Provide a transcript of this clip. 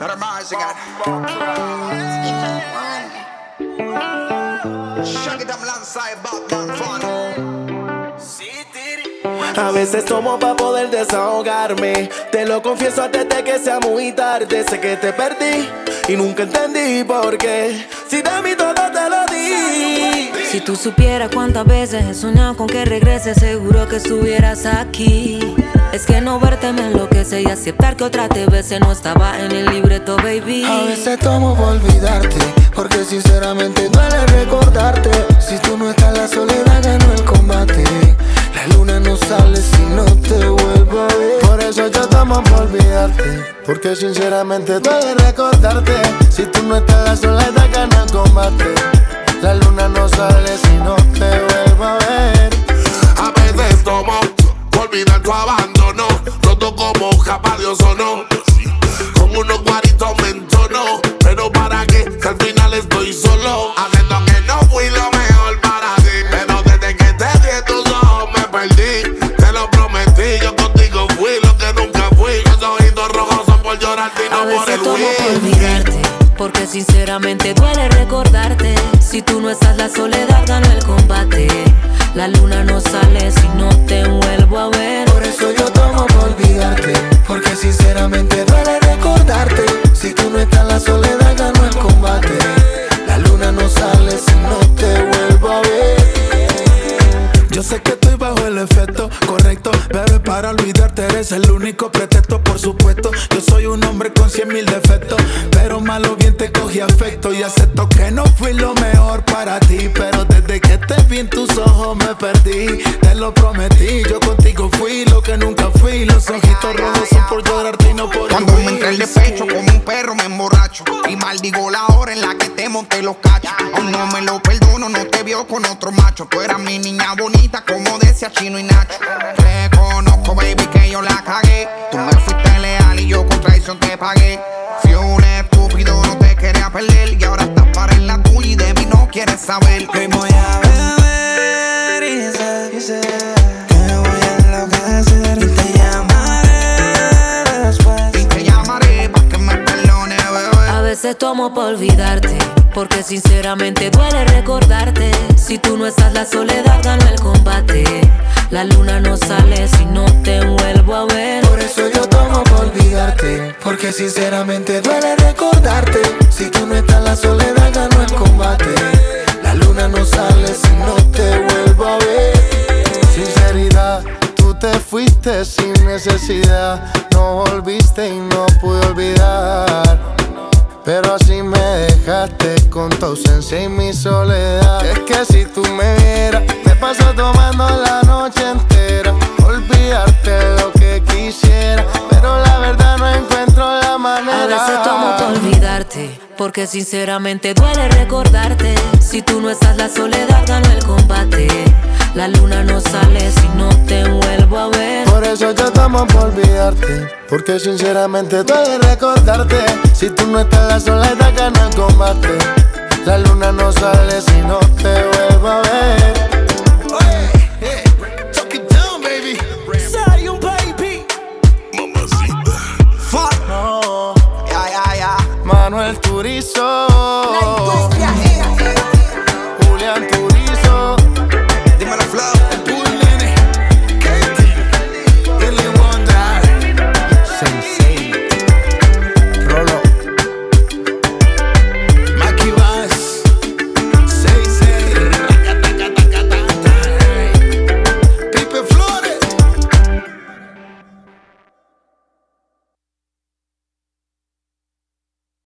A veces tomo pa' poder desahogarme. Te lo confieso antes de que sea muy tarde. Sé que te perdí y nunca entendí por qué. Si de mí todo te lo di. Si tú supieras cuántas veces he soñado con que regreses, seguro que estuvieras aquí. Es que no verte me enloquece y aceptar que otra te bese no estaba en el libreto, baby. A veces tomo por olvidarte, porque sinceramente duele recordarte. Si tú no estás, la soledad ganó el combate. La luna no sale si no te vuelvo a ver. Por eso yo tomo por olvidarte, porque sinceramente duele recordarte. Si tú no estás, la soledad gana el combate. La luna no sale si no te vuelvo a ver. A veces tomo por olvidar tu abandono, roto como capa de ozono. Con unos guaritos me entono, pero para qué, que al final estoy solo. Haciendo que no fui lo mejor para ti, pero desde que te vi en tus ojos me perdí. Te lo prometí, yo contigo fui lo que nunca fui. Los ojitos rojos son por llorarte y no por el tomo por win. olvidarte, porque sinceramente duele recordarte. Si tú no estás, la soledad ganó el combate. La luna no sale si no te vuelvo a ver. Por eso yo tomo por olvidarte, porque sinceramente duele recordarte. Si tú no estás, la soledad ganó el combate. La luna no sale si no te vuelvo a ver. Yo sé que estoy bajo el efecto, correcto, pero es para olvidarte, eres el único pretexto, por supuesto. Yo soy un hombre con 100,000 defectos, pero malo bien te cogí afecto. Y acepto que no fui lo mejor para ti, pero desde que te vi en tus ojos me perdí. Te lo prometí, yo contigo fui lo que nunca fui. Los ojitos rojos son por llorarte y no por cuando me entré el despecho como un perro me emborracho y maldigo la hora en la que te monté los cachos. Aún no me lo perdono, no te vio con otro macho. Tú eras mi niña bonita como decía Chino y Nacho. Reconozco, baby, que yo la cagué. Tú me fuiste leal y yo con traición te pagué. Fui un estúpido, no te quería perder. Y ahora estás para en la tuya y de mí no quieres saber. Hoy voy a beber y sé que me voy a enloquecer. Y te llamaré después. Y te llamaré pa' que me perdone, bebé. A veces tomo por olvidarte, porque sinceramente duele recordarte. Si tú no estás, la soledad ganó el combate. La luna no sale si no te vuelvo a ver. Por eso yo tomo por olvidarte, porque sinceramente duele recordarte. Si tú no estás, la soledad ganó el combate. La luna no sale si no te vuelvo a ver. Sinceridad, tú te fuiste sin necesidad. No volviste y no pude olvidar, pero así me dejaste con tu ausencia y mi soledad. Es que si tú me vieras, me paso tomando la noche entera. Olvidarte lo que quisiera, pero la verdad no encuentro la manera. A veces tomo por olvidarte, porque sinceramente duele recordarte. Si tú no estás, la soledad ganó el combate. La luna no sale si no te vuelvo a ver. Por eso yo tomo por olvidarte, porque sinceramente duele recordarte. Si tú no estás, la soledad gana el combate. La luna no sale si no te vuelvo a ver. Talk it down, baby. Zion, baby. Mamacita. Fuck. No. Ya, ya, ya. Manuel Turizo.